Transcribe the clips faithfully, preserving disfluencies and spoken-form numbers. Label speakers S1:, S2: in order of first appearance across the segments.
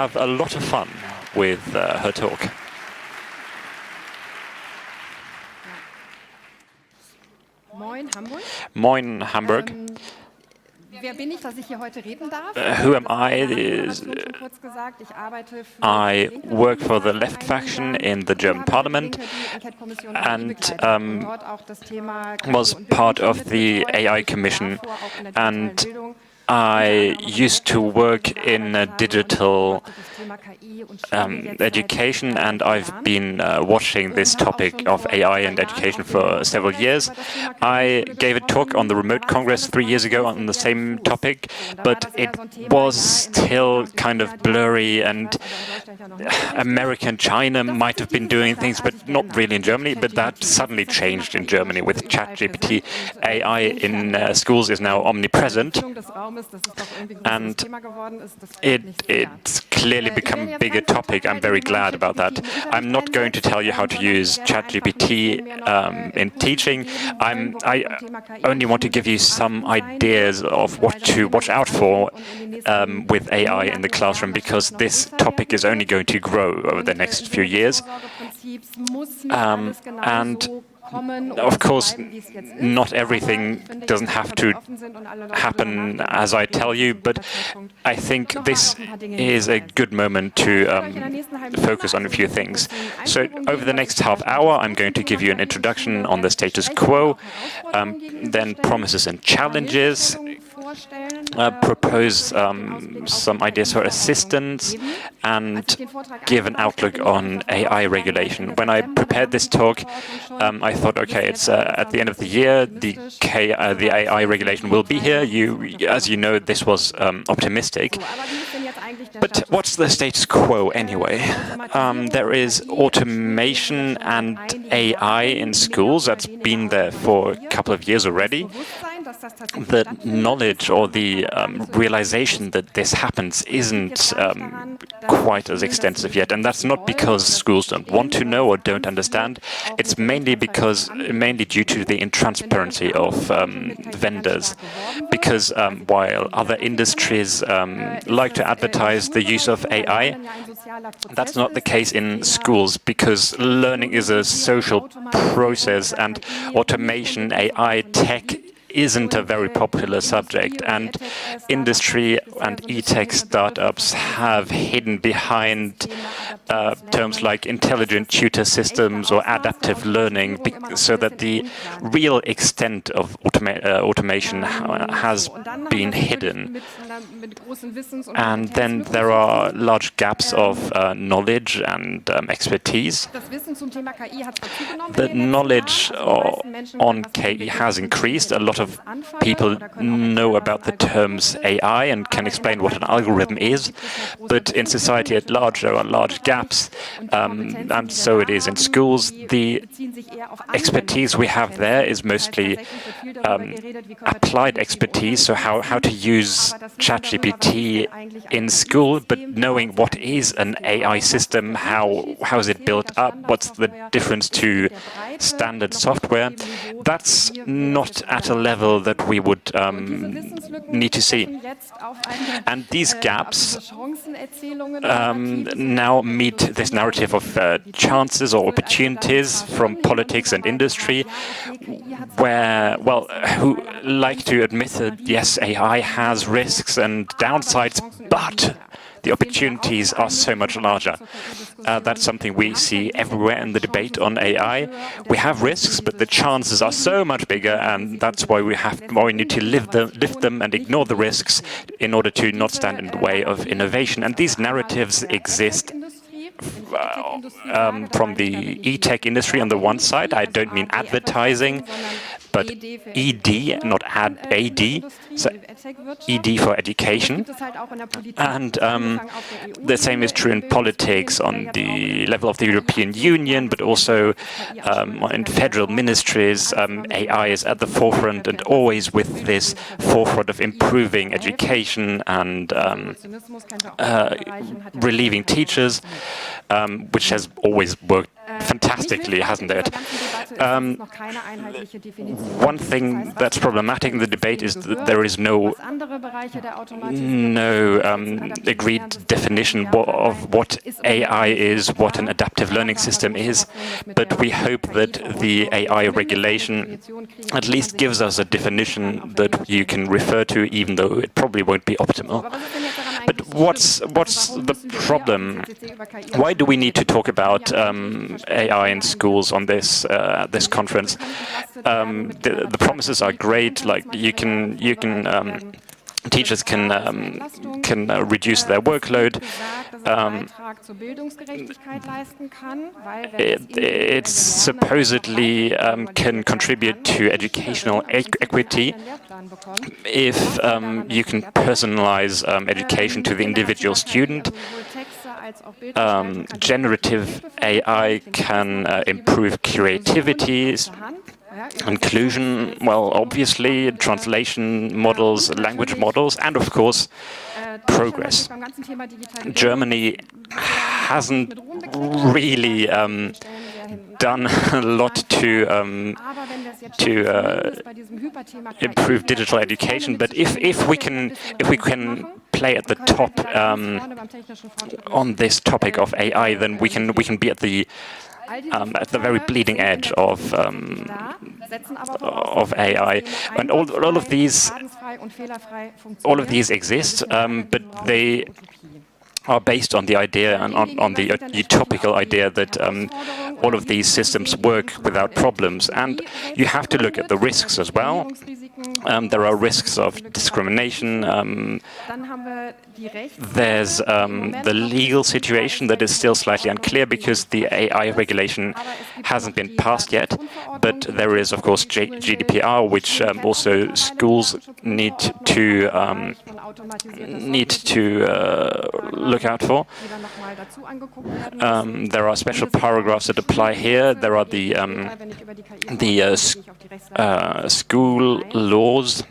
S1: have a lot of fun with uh, her talk.
S2: Moin, Hamburg.
S1: Moin, Hamburg.
S2: Ähm, wer bin ich, dass ich hier heute reden darf?
S1: Uh, who am I? Is, I work for the left faction in the German parliament and um, was part of the A I Commission, and I used to work in uh, digital um, education, and I've been uh, watching this topic of A I and education for several years. I gave a talk on the Remote Congress three years ago on the same topic, but it was still kind of blurry, and America and China might have been doing things, but not really in Germany. But that suddenly changed in Germany with ChatGPT. A I in uh, schools is now omnipresent, and it, it's clearly become a bigger topic. I'm very glad about that. I'm not going to tell you how to use ChatGPT um, in teaching. I'm, I only want to give you some ideas of what to watch out for um, with A I in the classroom, because this topic is only going to grow over the next few years. Um, and of course, not everything doesn't have to happen as I tell you, but I think this is a good moment to um, focus on a few things. So over the next half hour, I'm going to give you an introduction on the status quo, um, then promises and challenges, uh, propose um, some ideas for assistance, and give an outlook on A I regulation. When I prepared this talk, um, I thought, okay, it's uh, at the end of the year, the K, uh, the A I regulation will be here. You, as you know, this was um, optimistic. But what's the status quo anyway? Um, there is automation and A I in schools. That's been there for a couple of years already. The knowledge or the um, realization that this happens isn't um, quite as extensive yet, and that's not because schools don't want to know or don't understand. It's mainly because, mainly due to the intransparency of um, vendors. Because um, while other industries um, like to advertise the use of A I, that's not the case in schools, because learning is a social process, and automation, A I, tech isn't a very popular subject, and industry and e-tech startups have hidden behind uh, terms like intelligent tutor systems or adaptive learning, so that the real extent of automa uh, automation ha has been hidden. And then there are large gaps of uh, knowledge and um, expertise. The knowledge on K I has increased. A lot of people know about the terms A I and can explain what an algorithm is, but in society at large there are large gaps, um, and so it is in schools. The expertise we have there is mostly um, applied expertise, so how, how to use ChatGPT in school, but knowing what is an A I system, how, how is it built up, what's the difference to standard software, that's not at a level that we would um, need to see. And these gaps um, now meet this narrative of uh, chances or opportunities from politics and industry, where, well, who like to admit that, yes, A I has risks and downsides, but the opportunities are so much larger. Uh, that's something we see everywhere in the debate on A I. We have risks, but the chances are so much bigger, and that's why we have why we need to lift them, lift them and ignore the risks in order to not stand in the way of innovation. And these narratives exist Uh, um, from the e-tech industry on the one side. I don't mean advertising, but E D, not ad, A D, so E D for education. And um, the same is true in politics on the level of the European Union, but also um, in federal ministries. Um, A I is at the forefront, and always with this forefront of improving education and um, uh, relieving teachers, um, which has always worked fantastically, hasn't it? Um, one thing that's problematic in the debate is that there is no, no um, agreed definition of what A I is, what an adaptive learning system is, but we hope that the A I regulation at least gives us a definition that you can refer to, even though it probably won't be optimal. But what's, what's the problem? Why do we need to talk about um, A I in schools on this uh, this conference? Um, the, the promises are great. Like you can you can um, teachers can um, can uh, reduce their workload. Um, it, it supposedly um, can contribute to educational e equity if um, you can personalize um, education to the individual student. Um, generative A I can uh, improve creativity, inclusion, well, obviously, translation models, language models, and of course, progress. Germany hasn't really um, done a lot to um, to uh, improve digital education, but if if we can if we can play at the top um, on this topic of A I, then we can we can be at the Um, at the very bleeding edge of um, of A I, and all, all of these all of these exist, um, but they are based on the idea and on, on the utopical idea that um, all of these systems work without problems. And you have to look at the risks as well. Um, there are risks of discrimination. Um, there's um, the legal situation that is still slightly unclear because the A I regulation hasn't been passed yet. But there is, of course, G D P R, which um, also schools need to um, need to uh, look out for. Um, there are special paragraphs that apply here. There are the um, the uh, uh, school laws.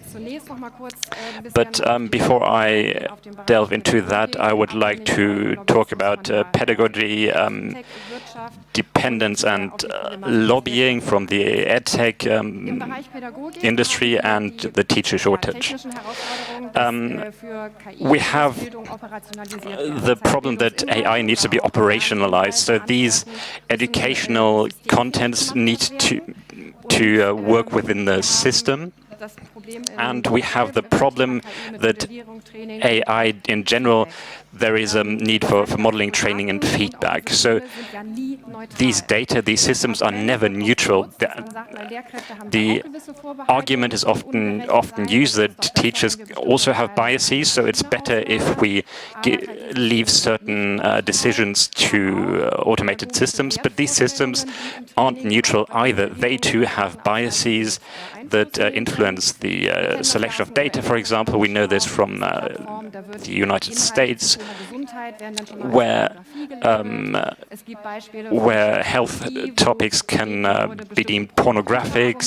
S1: But um, before I delve into that, I would like to talk about uh, pedagogy, um, dependence, and uh, lobbying from the edtech um, industry and the teacher shortage. Um, we have the problem that A I needs to be operationalized. So these educational contents need to to uh, work within the system. And we have the problem that A I in general, there is a need for, for modeling, training, and feedback. So these data, these systems are never neutral. The, the argument is often often used that teachers also have biases, so it's better if we leave certain uh, decisions to uh, automated systems. But these systems aren't neutral either. They too have biases that uh, influence the uh, selection of data, for example. We know this from uh, the United States, where um, where health topics can uh, be deemed pornographic,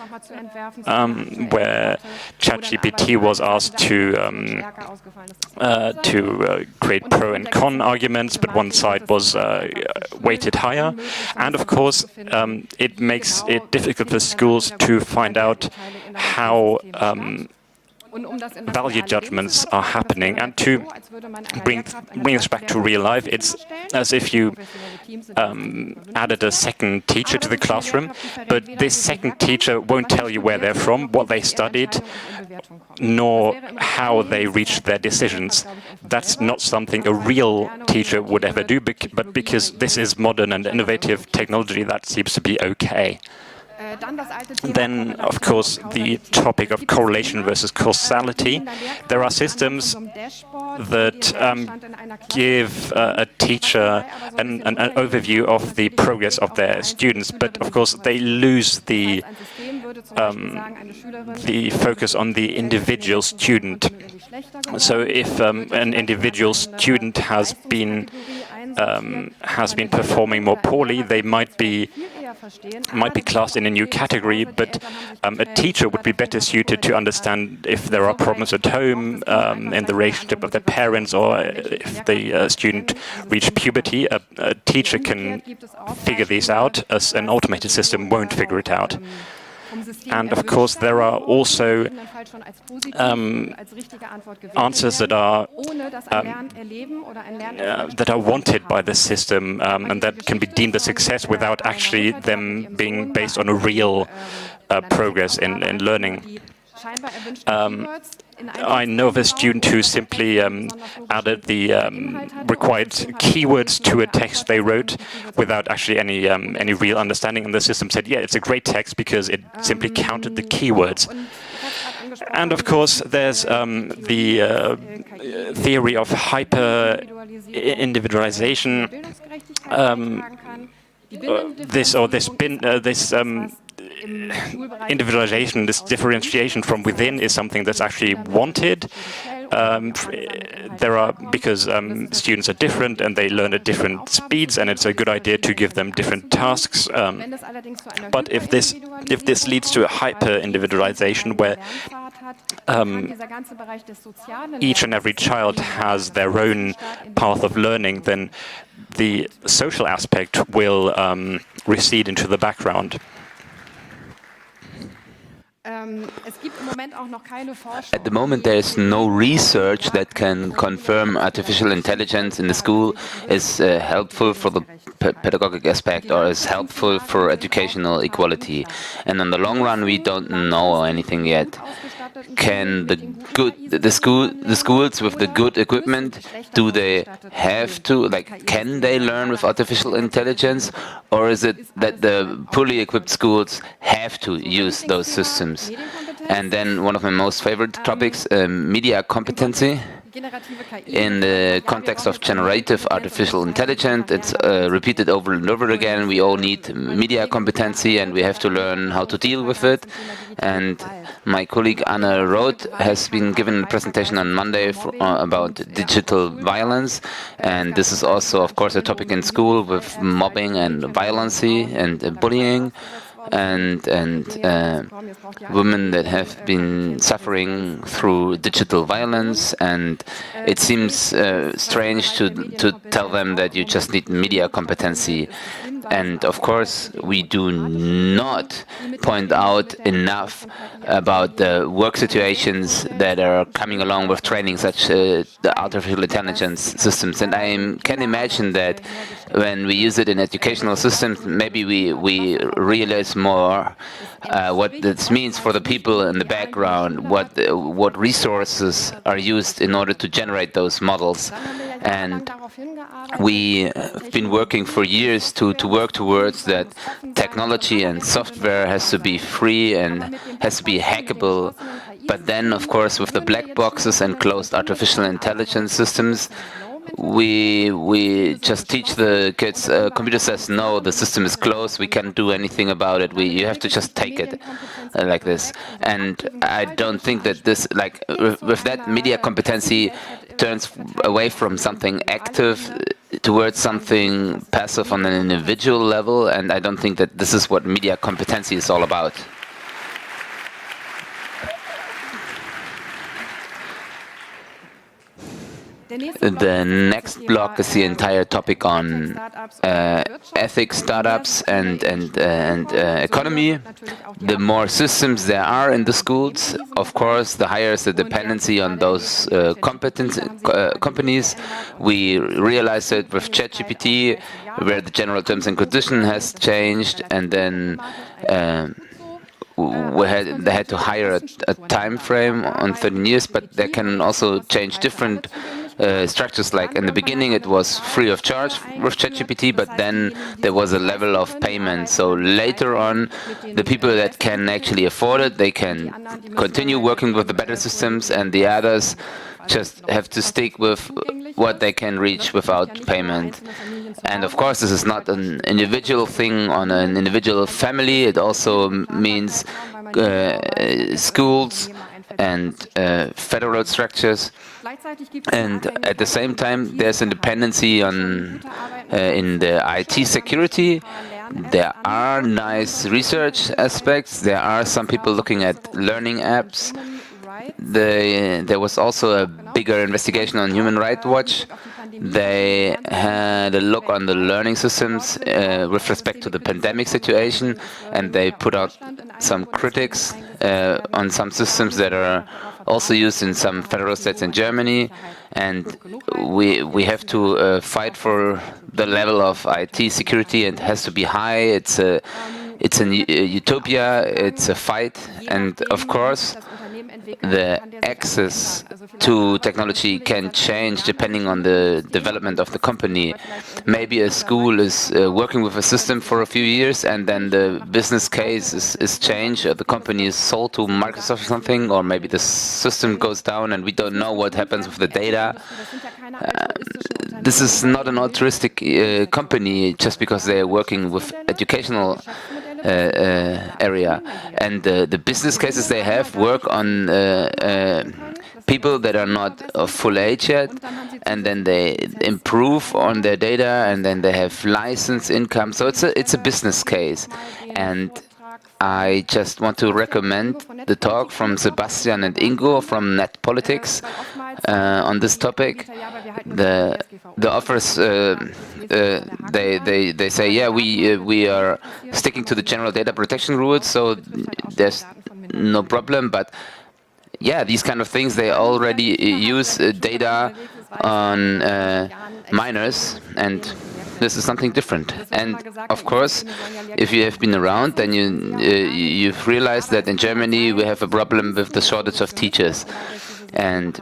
S1: um, where ChatGPT was asked to um, uh, to uh, create pro and con arguments, but one side was uh, weighted higher. And of course, um, it makes it difficult for schools to find out how um, value judgments are happening. And to bring, bring us back to real life, it's as if you um, added a second teacher to the classroom, but this second teacher won't tell you where they're from, what they studied, nor how they reached their decisions. That's not something a real teacher would ever do, but because this is modern and innovative technology, that seems to be okay. Then, of course, the topic of correlation versus causality. There are systems that um, give uh, a teacher an, an, an overview of the progress of their students, but of course they lose the um, the focus on the individual student. So if um, an individual student has been um, has been performing more poorly, they might be might be classed in a new category, but um, a teacher would be better suited to understand if there are problems at home, um, in the relationship of their parents, or if the uh, student reached puberty. A, a teacher can figure these out, as an automated system won't figure it out. And of course, there are also um, answers that are um, uh, that are wanted by the system, um, and that can be deemed a success without actually them being based on a real uh, progress in, in learning. Um, I know of a student who simply um, added the um, required keywords to a text they wrote without actually any um, any real understanding, and the system said, yeah, it's a great text because it simply counted the keywords. And of course, there's um, the uh, theory of hyper-individualization. Um, uh, this or this bin, uh, this um, individualization, this differentiation from within is something that's actually wanted. Um, there are because um, students are different and they learn at different speeds, and it's a good idea to give them different tasks. Um, but if this if this leads to a hyper-individualization where um, each and every child has their own path of learning, then the social aspect will um, recede into the background.
S3: At the moment, there is no research that can confirm artificial intelligence in the school is uh, helpful for the pedagogic aspect or is helpful for educational equality. And in the long run, we don't know anything yet. Can the good the school the schools with the good equipment, do they have to, like, can they learn with artificial intelligence, or is it that the poorly equipped schools have to use those systems? And then one of my most favorite topics, um, media competency. In the context of generative artificial intelligence, it's uh, repeated over and over again. We all need media competency, and we have to learn how to deal with it. And my colleague Anna Roth has been given a presentation on Monday for, uh, about digital violence, and this is also, of course, a topic in school with mobbing and violence and uh, bullying. and and uh, women that have been suffering through digital violence, and it seems uh, strange to to tell them that you just need media competency. And of course, we do not point out enough about the work situations that are coming along with training such uh, the artificial intelligence systems. And I can imagine that when we use it in educational systems, maybe we, we realize more uh, what this means for the people in the background, what, uh, what resources are used in order to generate those models. And we have been working for years to, to work towards that technology and software has to be free and has to be hackable. But then, of course, with the black boxes and closed artificial intelligence systems, we we just teach the kids, uh, computer says, no, the system is closed, we can't do anything about it, we you have to just take it uh, like this. And I don't think that this, like, with, with that, media competency turns away from something active towards something passive on an individual level, and I don't think that this is what media competency is all about. The next block is the entire topic on uh, ethics, startups, and and uh, and uh, economy. The more systems there are in the schools, of course, the higher is the dependency on those uh, competence uh, companies. We realized it with ChatGPT, where the general terms and condition has changed, and then. Uh, We had, they had to hire a, a time frame on thirteen years, but they can also change different uh, structures. Like in the beginning, it was free of charge with ChatGPT, but then there was a level of payment. So later on, the people that can actually afford it, they can continue working with the better systems, and the others just have to stick with what they can reach without payment. And of course, this is not an individual thing on an individual family. It also means uh, schools and uh, federal structures. And at the same time, there's a dependency on uh, in the I T security. there are nice research aspects. There are some people looking at learning apps. The, there was also a bigger investigation on Human Rights Watch. They had a look on the learning systems uh, with respect to the pandemic situation, and they put out some critics uh, on some systems that are also used in some federal states in Germany. And we we have to uh, fight for the level of I T security, and it has to be high. It's a it's a utopia. It's a fight, and of course, the access to technology can change depending on the development of the company. Maybe a school is uh, working with a system for a few years, and then the business case is, is changed, or the company is sold to Microsoft or something, or maybe the system goes down and we don't know what happens with the data. Um, this is not an altruistic uh, company just because they are working with educational Uh, uh, area, and uh, the business cases they have work on uh, uh, people that are not of full age yet, and then they improve on their data, and then they have license income. So it's a it's a business case, and I just want to recommend the talk from Sebastian and Ingo from Net Politics uh, on this topic. The the offers uh, uh, they they they say, yeah, we uh, we are sticking to the general data protection rules, so there's no problem. But yeah, these kind of things, they already use uh, data on uh, minors, and this is something different. And of course, if you have been around, then you uh, you've realized that in Germany we have a problem with the shortage of teachers. And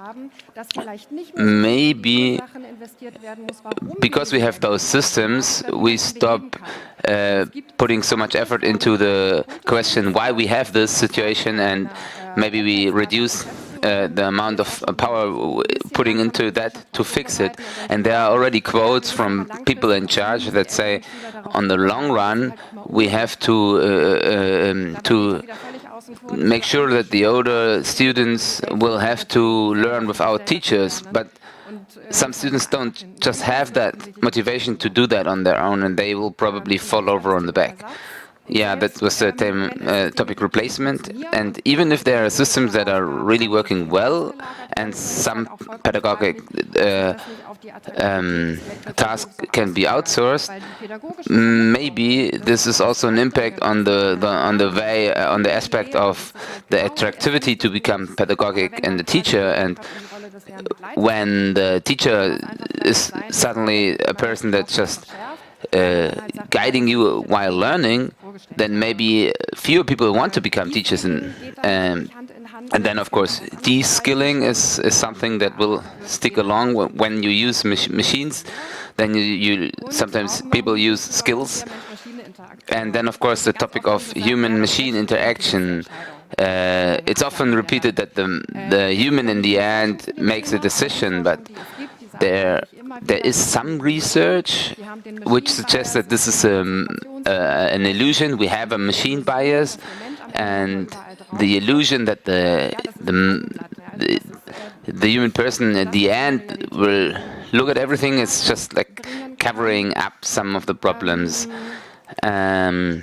S3: maybe because we have those systems, we stop uh, putting so much effort into the question why we have this situation, and maybe we reduce uh, the amount of power putting into that to fix it. And there are already quotes from people in charge that say, on the long run, we have to uh, um, to make sure that the older students will have to learn without teachers, but some students don't just have that motivation to do that on their own, and they will probably fall over on the back. Yeah, that was the theme, uh, topic replacement. And even if there are systems that are really working well, and some pedagogic uh, um, tasks can be outsourced, maybe this is also an impact on the, the on the way uh, on the aspect of the attractivity to become pedagogic and the teacher. And when the teacher is suddenly a person that's just uh, guiding you while learning, then maybe fewer people want to become teachers. And um, and then, of course, de-skilling is, is something that will stick along when you use mach machines. Then you, you sometimes people use skills. And then, of course, the topic of human-machine interaction. Uh, it's often repeated that the the human in the end makes a decision, but there there is some research which suggests that this is a, uh, an illusion. We have a machine bias, and the illusion that the the, the the human person at the end will look at everything is just like covering up some of the problems. Um,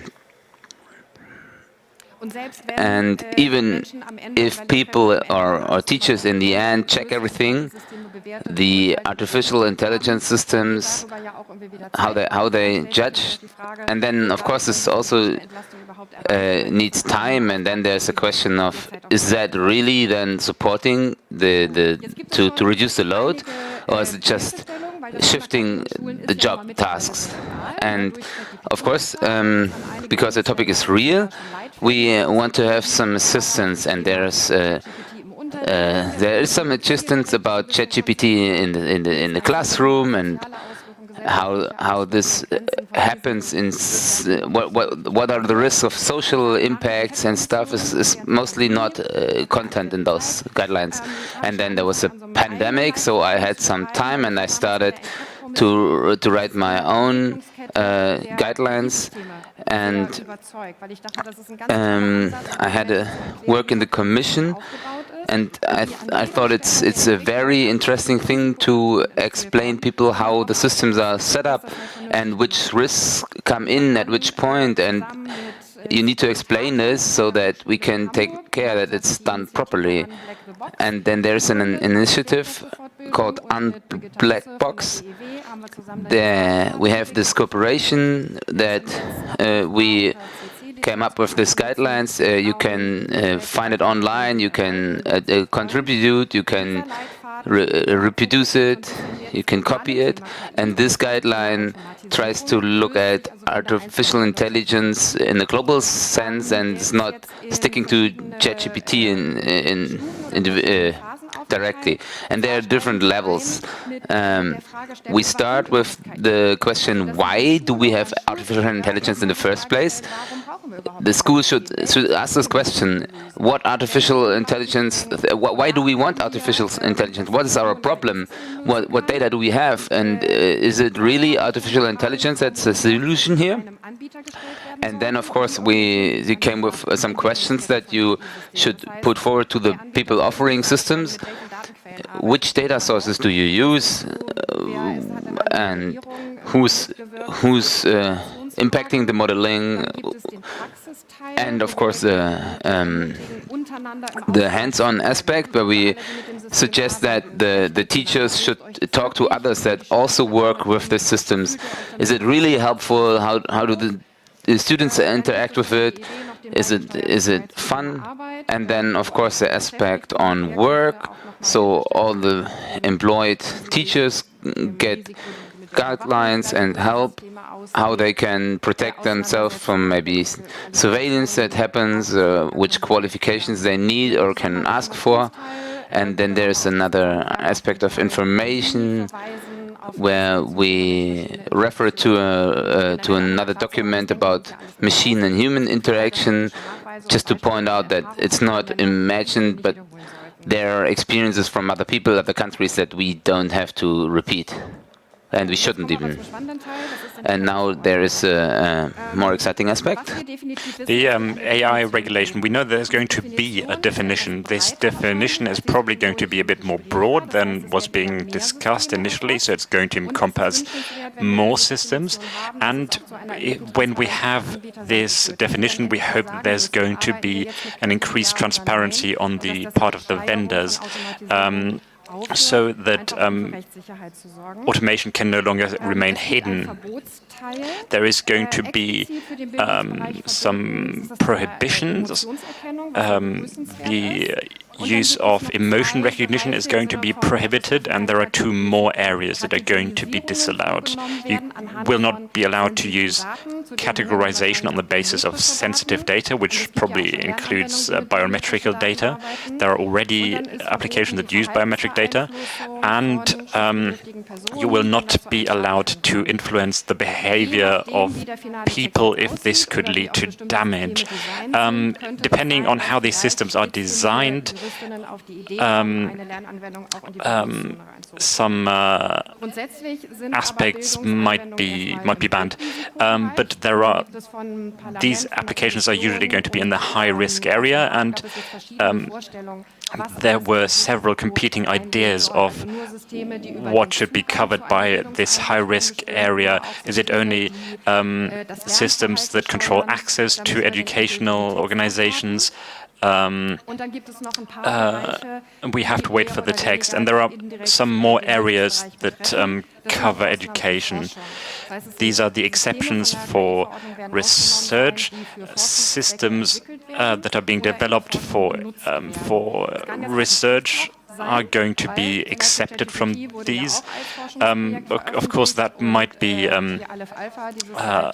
S3: And even if people or, or teachers in the end check everything, the artificial intelligence systems, how they how they judge, and then of course this also uh, needs time. And then there's a question of, is that really then supporting the the to to reduce the load, or is it just shifting the job tasks? And of course, um, because the topic is real, we uh, want to have some assistance, and there's uh, uh, there is some assistance about ChatGPT in the in the in the classroom, and how how this uh, happens in s what what what are the risks of social impacts and stuff is, is mostly not uh, content in those guidelines. And then there was a pandemic, so I had some time, and I started to to write my own uh, guidelines. And um, I had a work in the commission And I, th I thought it's it's a very interesting thing to explain people how the systems are set up and which risks come in at which point, and you need to explain this so that we can take care that it's done properly. And then there's an, an initiative called Unblack Box. There we have this cooperation that uh, we came up with these guidelines. Uh, you can uh, find it online, you can uh, uh, contribute, you can re reproduce it, you can copy it, and this guideline tries to look at artificial intelligence in a global sense and is not sticking to ChatGPT in, in, in uh, directly. And there are different levels. Um, we start with the question, why do we have artificial intelligence in the first place? The school should, should ask this question, what artificial intelligence, why do we want artificial intelligence? What is our problem? What, what data do we have? And uh, is it really artificial intelligence that's the solution here? And then, of course, we, we came with uh, some questions that you should put forward to the people offering systems. Which data sources do you use? Uh, and who's, who's uh, impacting the modeling? And, of course, the, um, the hands-on aspect, where we suggest that the, the teachers should talk to others that also work with the systems. Is it really helpful? How, how do the The students interact with it? Is it is it fun? And then, of course, the aspect on work. So all the employed teachers get guidelines and help how they can protect themselves from maybe surveillance that happens, uh, which qualifications they need or can ask for. And then there's another aspect of information, where we refer to a, uh, to another document about machine and human interaction, just to point out that it's not imagined, but there are experiences from other people, other countries that we don't have to repeat. And we shouldn't even. And now there is a, a more exciting aspect.
S1: The um, A I regulation, we know there's going to be a definition. This definition is probably going to be a bit more broad than was being discussed initially, so it's going to encompass more systems. And when we have this definition, we hope that there's going to be an increased transparency on the part of the vendors. Um, so that um, automation can no longer remain hidden. There is going to be um, some prohibitions. Um, the use of emotion recognition is going to be prohibited, and there are two more areas that are going to be disallowed. You will not be allowed to use categorization on the basis of sensitive data, which probably includes uh, biometrical data. There are already applications that use biometric data, and um, you will not be allowed to influence the behavior of people if this could lead to damage. Um, depending on how these systems are designed, um, um, some uh, aspects might be might be banned, um, but there are these applications are usually going to be in the high-risk area, and um, there were several competing ideas of what should be covered by this high-risk area. Is it only um, systems that control access to educational organizations? Um, uh, we have to wait for the text, and there are some more areas that um, cover education. These are the exceptions for research systems uh, that are being developed for um, for research are going to be accepted from these. Um, of course, that might be um, uh,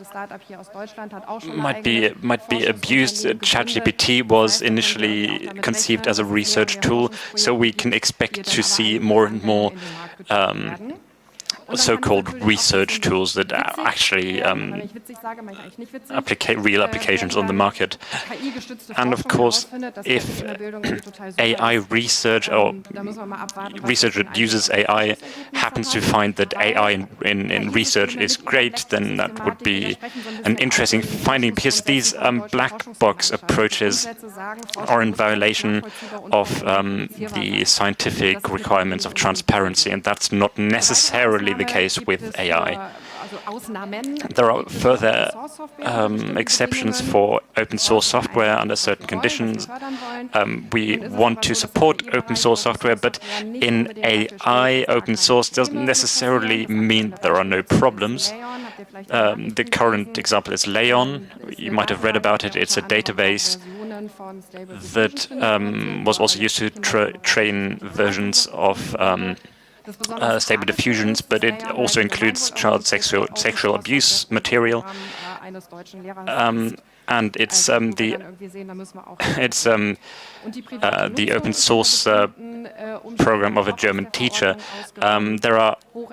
S1: might be might be abused. ChatGPT was initially conceived as a research tool, so we can expect to see more and more um, so-called research tools that are actually um, applica real applications on the market. And of course, if A I research or research that uses A I happens to find that A I in, in, in research is great, then that would be an interesting finding, because these um, black box approaches are in violation of um, the scientific requirements of transparency, and that's not necessarily the case with A I. There are further um, exceptions for open source software under certain conditions. Um, we want to support open source software, but in A I, open source doesn't necessarily mean there are no problems. Um, the current example is Leon. You might have read about it. It's a database that um, was also used to tra train versions of um, Uh, Stable Diffusions, but it also includes child sexual sexual abuse material, um, and it's um, the it's um, uh, the open source uh, program of a German teacher. Um, there are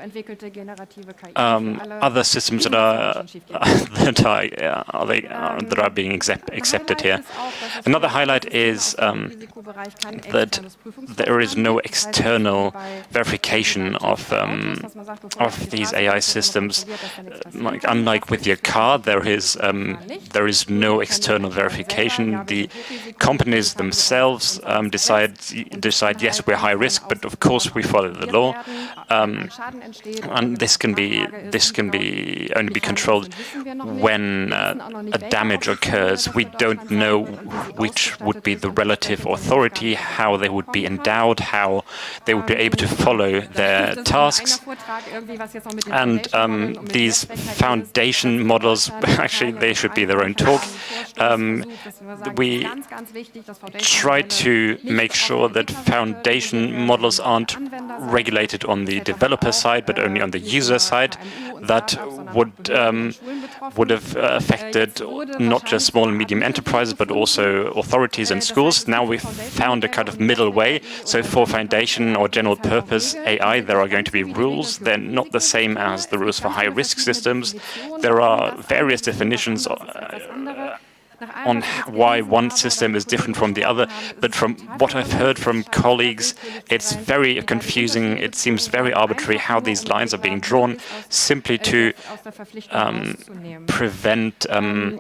S1: um, other systems that are that are, uh, are, they, uh, that are being accept accepted here. Another highlight is um, that there is no external verification of um, of these A I systems. Like, unlike with your car, there is um, there is no external verification. The companies themselves um, decide decide yes, we're high risk, but of course we follow the law. Um, and this can be this can be only be controlled when uh, a damage occurs. We don't know which would be the relative authority, how they would be endowed, how they would be able to follow their tasks. And um, these foundation models, actually, they should be their own talk. Um, we try to make sure that foundation models aren't regulated on the developer side, but only on the user side. That would um, would have affected not just small and medium enterprises, but also authorities and schools. Now we've found a kind of middle way. So for foundation or general purpose A I, there are going to be rules. They're not the same as the rules for high-risk systems. There are various definitions uh, on why one system is different from the other, but from what I've heard from colleagues, it's very confusing. It seems very arbitrary how these lines are being drawn, simply to um, prevent um,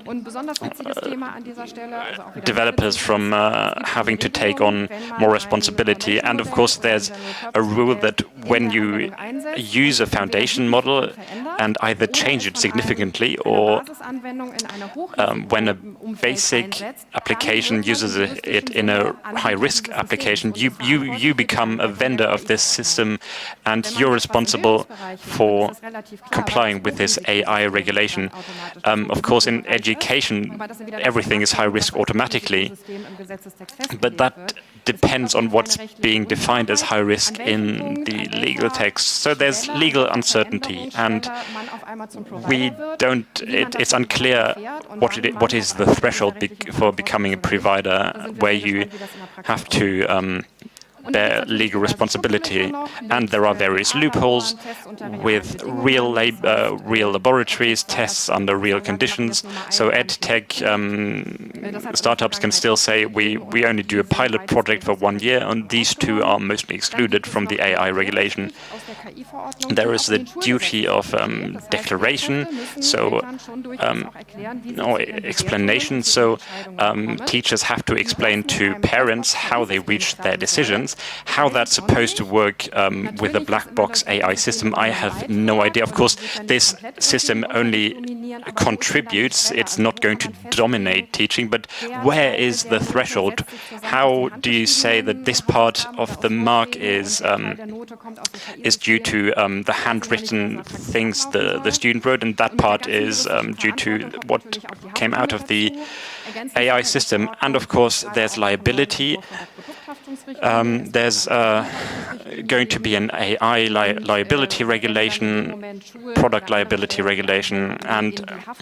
S1: uh, developers from uh, having to take on more responsibility. And of course, there's a rule that when you use a foundation model and either change it significantly, or um, when a basic application uses it in a high-risk application, you, you, you become a vendor of this system, and you're responsible for complying with this A I regulation. Um, of course, in education, everything is high-risk automatically, but that depends on what's being defined as high risk in the legal text. So there's legal uncertainty, and we don't. It, it's unclear what it, what is the threshold be, for becoming a provider, where you have to um, bear legal responsibility, and there are various loopholes with real lab, uh, real laboratories, tests under real conditions. So EdTech um, startups can still say we we only do a pilot project for one year, and these two are mostly excluded from the A I regulation. There is the duty of um, declaration, so um, no explanation. So um, teachers have to explain to parents how they reached their decisions. How that's supposed to work um, with a black box A I system, I have no idea. Of course, this system only contributes. It's not going to dominate teaching, but where is the threshold? How do you say that this part of the mark is um, is due to um, the handwritten things the, the student wrote, and that part is um, due to what came out of the A I system? And of course, there's liability. Um, there's uh, going to be an A I li liability regulation, product liability regulation, and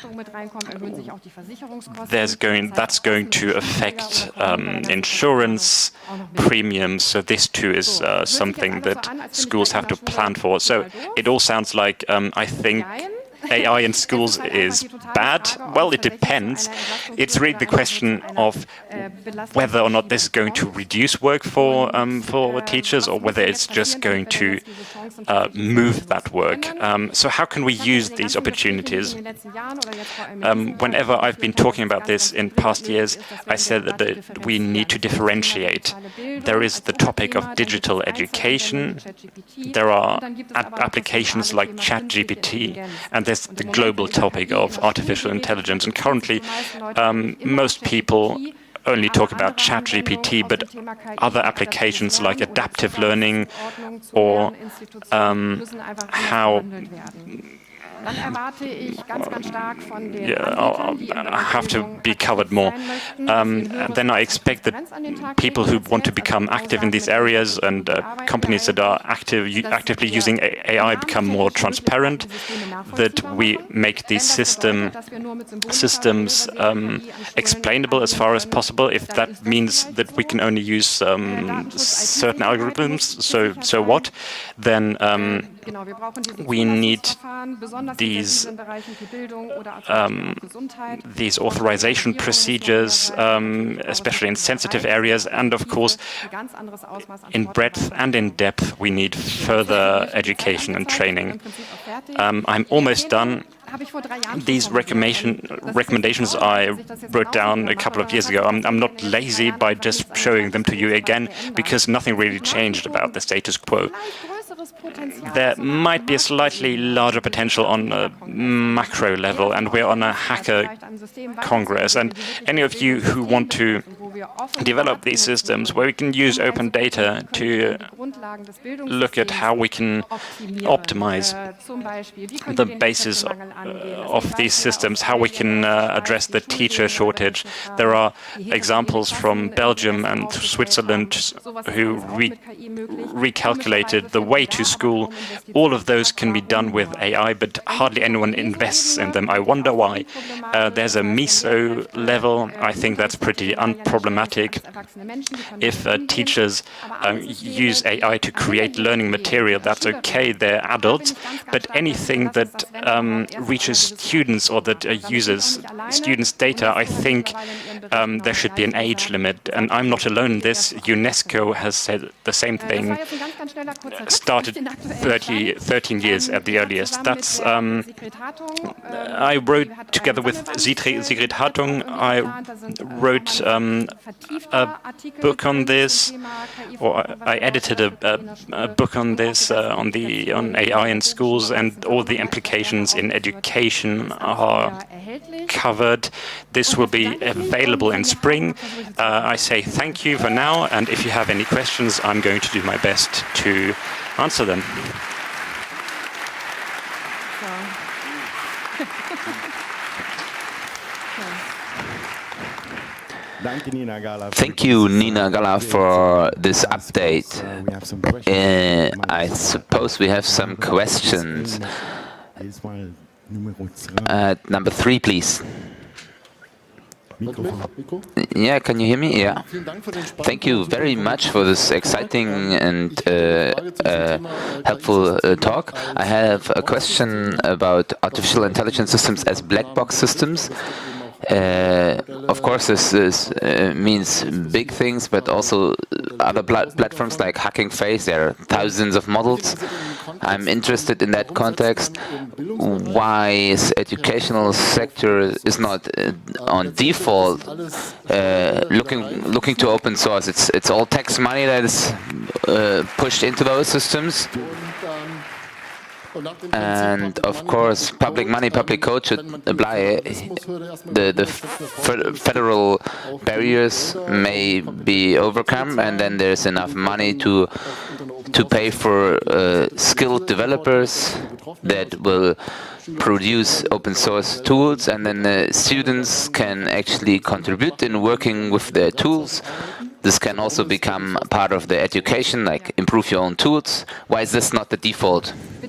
S1: there's going that's going to affect um, insurance premiums. So this too is uh, something that schools have to plan for. So it all sounds like um, I think A I in schools is bad. Well, it depends. It's really the question of whether or not this is going to reduce work for um, for teachers, or whether it's just going to uh, move that work. Um, so how can we use these opportunities? Um, whenever I've been talking about this in past years, I said that, that we need to differentiate. There is the topic of digital education. There are applications like ChatGPT, and there's the global topic of artificial intelligence. And currently, um, most people only talk about ChatGPT, but other applications like adaptive learning or um, how yeah, have to be covered more. Um, then I expect that people who want to become active in these areas and uh, companies that are active, actively using A I become more transparent, that we make these system, systems um, explainable as far as possible. If that means that we can only use um, certain algorithms, so, so what? Then um, we need these um, these authorization procedures, um, especially in sensitive areas, and of course, in breadth and in depth, we need further education and training. Um, I'm almost done. These recommendation, recommendations I wrote down a couple of years ago, I'm, I'm not lazy by just showing them to you again, because nothing really changed about the status quo. There might be a slightly larger potential on a macro level, and we're on a hacker congress. And any of you who want to develop these systems where we can use open data to look at how we can optimize the basis of these systems, how we can uh, address the teacher shortage. There are examples from Belgium and Switzerland who re recalculated the way to school. All of those can be done with A I, but hardly anyone invests in them. I wonder why. Uh, there's a meso level. I think that's pretty unproblematic. If uh, teachers uh, use A I to create learning material, that's okay. They're adults. But anything that um, reaches students or that uh, uses students' data, I think um, there should be an age limit. And I'm not alone in this. UNESCO has said the same thing. Started thirty, thirteen years at the earliest. That's um, I wrote together with Sigrid Hartung. I wrote um, a book on this, or I edited a, a, a book on this uh, on the on A I in schools, and all the implications in education are covered. This will be available in spring. Uh, I say thank you for now, and if you have any questions, I'm going to do my best to answer them.
S3: Thank you, Nina Gala, for this update. Uh, I suppose we have some questions. Uh, number three, please. Yeah, can you hear me? Yeah. Thank you very much for this exciting and uh, uh, helpful uh, talk. I have a question about artificial intelligence systems as black box systems. Uh, of course, this, this uh, means big things, but also other pla platforms like Hugging Face. There are thousands of models. I'm interested in that context. Why is educational sector is not uh, on default uh, looking looking to open source? It's it's all tax money that is uh, pushed into those systems. And of course, public money, public code should apply. The, the federal barriers may be overcome, and then there's enough money to to pay for uh, skilled developers that will produce open source tools, and then the students can actually contribute in working with their tools. this can also become part of the education, like improve your own tools. Why is this not the default?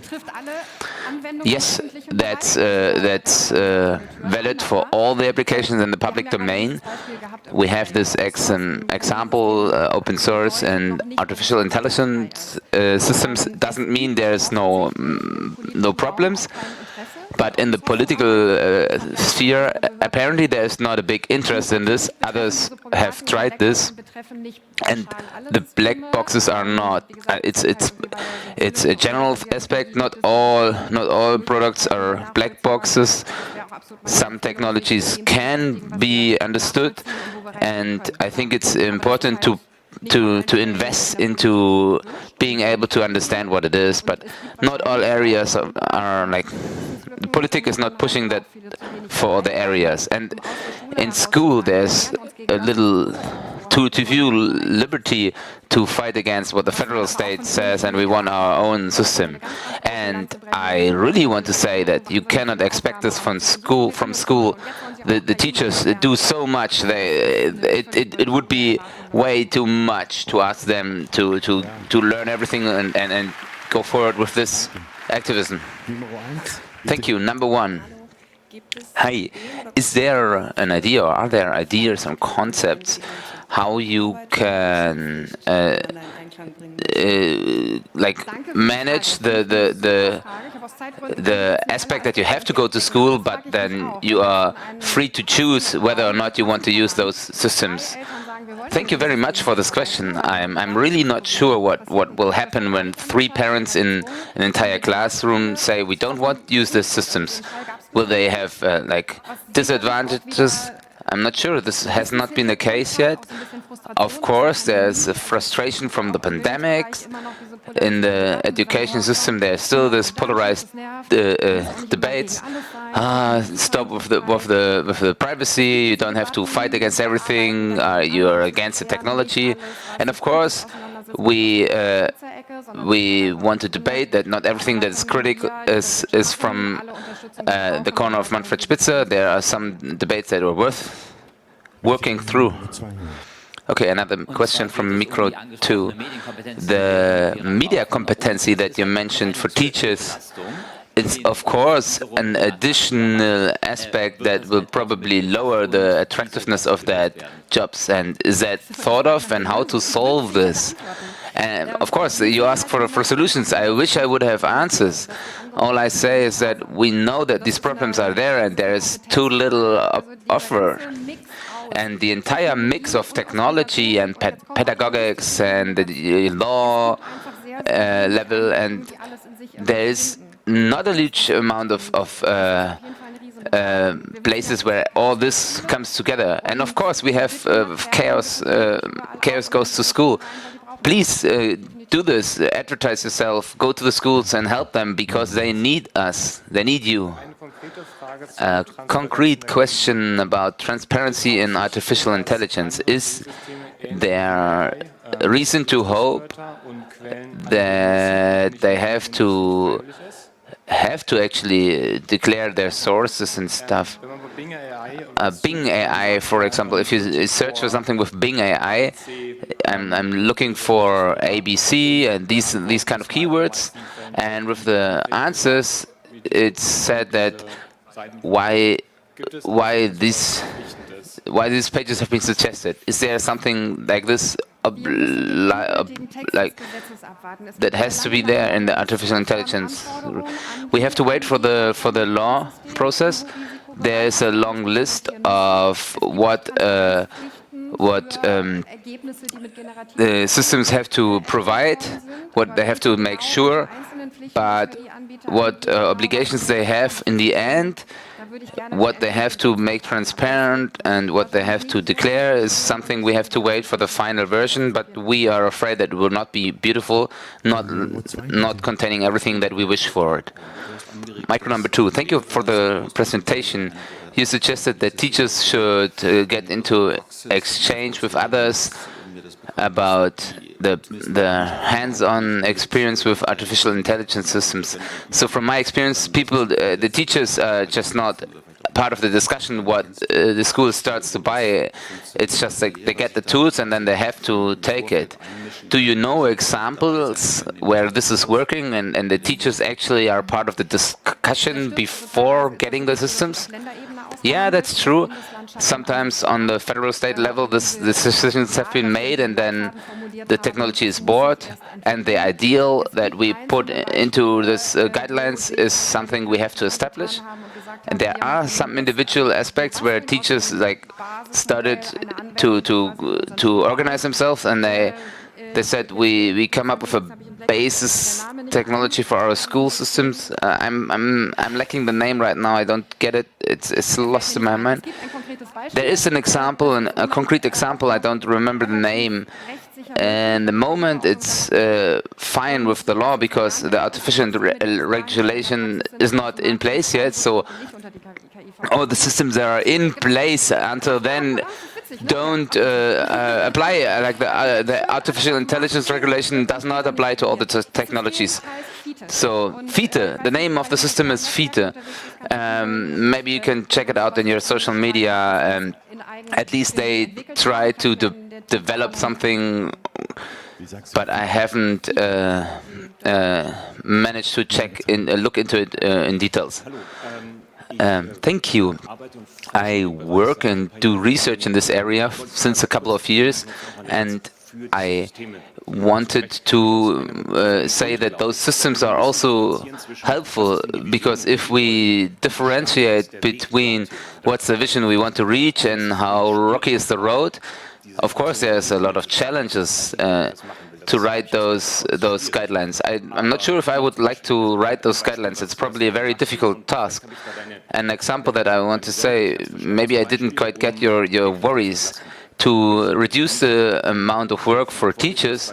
S3: Yes, that's uh, that's uh, valid for all the applications in the public domain. We have this ex um, example, uh, open source and artificial intelligence uh, systems. Doesn't mean there's no um, no problems. But in the political uh, sphere, apparently there is not a big interest in this. Others have tried this, and the black boxes are not. Uh, it's it's it's a general aspect. Not all not all products are black boxes. Some technologies can be understood, and I think it's important to. to to invest into being able to understand what it is, but not all areas are, are like the politics is not pushing that for all the areas. And in school there's a little too too few liberty to fight against what the federal state says, and we want our own system. And I really want to say that you cannot expect this from school from school. The, the teachers do so much. They, it, it, it would be way too much to ask them to, to, to learn everything and, and, and go forward with this activism. Thank you. Number one. Hi. Is there an idea, or are there ideas and concepts how you can uh, uh, like manage the, the, the the aspect that you have to go to school, but then you are free to choose whether or not you want to use those systems? Thank you very much for this question. I'm, I'm really not sure what, what will happen when three parents in an entire classroom say we don't want to use these systems. Will they have uh, like disadvantages? I'm not sure. This has not been the case yet. Of course, there's a frustration from the pandemics. In the education system, there's still this polarized uh, uh, debates. Ah, stop with the with the with the privacy. You don't have to fight against everything. Uh, you're against the technology, and of course, we uh, we want to debate that not everything that is critical is is from uh, the corner of Manfred Spitzer. There are some debates that are worth working through. Okay, another question from Micro two. The media competency that you mentioned for teachers is, of course, an additional aspect that will probably lower the attractiveness of that jobs. And is that thought of, and how to solve this? And of course, you ask for, for solutions. I wish I would have answers. All I say is that we know that these problems are there, and there is too little offer. And the entire mix of technology and ped pedagogics and the law uh, level, and there is not a huge amount of, of uh, uh, places where all this comes together. And of course, we have uh, chaos. Uh, chaos goes to school. Please uh, do this. Advertise yourself. Go to the schools and help them, because they need us. They need you. A concrete question about transparency in artificial intelligence. Is there reason to hope that they have to have to actually declare their sources and stuff? Uh, Bing A I, for example, if you search for something with Bing A I, I'm, I'm looking for A B C and these these kind of keywords, and with the answers, it's said that why why these why these pages have been suggested. Is there something like this uh, like that has to be there in the artificial intelligence? We have to wait for the for the law process. There is a long list of what uh, what um, the systems have to provide, what they have to make sure, but what uh, obligations they have in the end, what they have to make transparent and what they have to declare is something we have to wait for the final version, but we are afraid that it will not be beautiful, not not containing everything that we wish for it. Micro number two. Thank you for the presentation. You suggested that teachers should uh, get into exchange with others about the the hands-on experience with artificial intelligence systems. So from my experience, people, uh, the teachers are just not part of the discussion what uh, the school starts to buy. It's just like they get the tools and then they have to take it. Do you know examples where this is working and, and the teachers actually are part of the discussion before getting the systems? Yeah, that's true. Sometimes on the federal state level, this, the decisions have been made and then the technology is bought, and the ideal that we put into this uh, guidelines is something we have to establish. And there are some individual aspects where teachers like started to to to organize themselves, and they they said we we come up with a basis technology for our school systems. Uh, I'm I'm I'm lacking the name right now. I don't get it. It's it's lost in my mind. There is an example, an, a concrete example. I don't remember the name. And the moment it's uh, fine with the law because the artificial re regulation is not in place yet. So all the systems that are in place until then don't uh, uh, apply. Uh, like the, uh, the artificial intelligence regulation does not apply to all the technologies. So FITE, the name of the system is FITE. Um, maybe you can check it out in your social media. Um, at least they try to de develop something, but I haven't uh, uh, managed to check in, uh, look into it uh, in details. Um, thank you. I work and do research in this area since a couple of years, and I wanted to uh, say that those systems are also helpful, because if we differentiate between what's the vision we want to reach and how rocky is the road, of course there's a lot of challenges uh, to write those those guidelines. I, I'm not sure if I would like to write those guidelines. It's probably a very difficult task. An example that I want to say, maybe I didn't quite get your, your worries. To reduce the amount of work for teachers,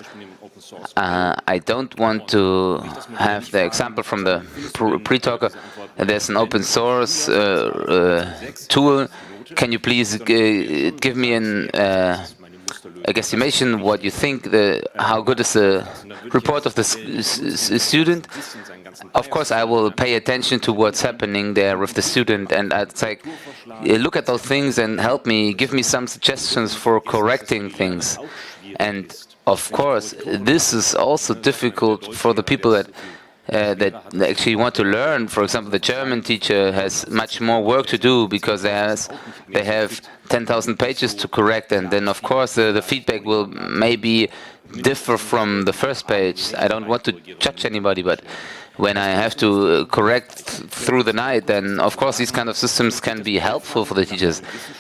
S3: uh, I don't want to have the example from the pre-talker. There's an open source uh, uh, tool. Can you please g give me an, uh, a guesstimation what you think, the, how good is the report of the student? Of course, I will pay attention to what's happening there with the student, and I'd say, look at those things and help me, give me some suggestions for correcting things. And of course, this is also difficult for the people that uh, that actually want to learn. For example, the German teacher has much more work to do because they, has, they have ten thousand pages to correct, and then of course uh, the feedback will maybe differ from the first page. I don't want to judge anybody, but when I have to correct through the night, then of course these kind of systems can be helpful for the teachers.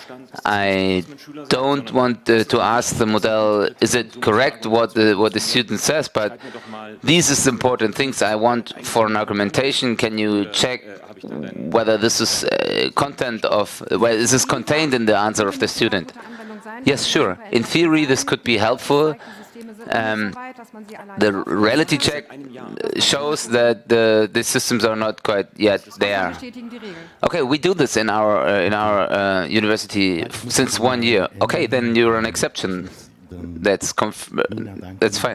S3: I don't want uh, to ask the model, is it correct what the, what the student says, but these is important things I want for an argumentation. Can you check whether this is uh, content of, whether this is contained in the answer of the student? Yes, sure. In theory, this could be helpful. Um, the reality check shows that the, the systems are not quite yet there. Okay, we do this in our uh, in our uh, university since one year. Okay, then you're an exception. That's conf that's fine.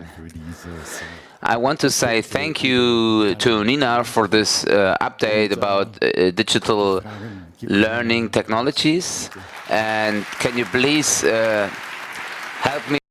S3: I want to say thank you to Nina for this uh, update about uh, digital learning technologies. And can you please uh, help me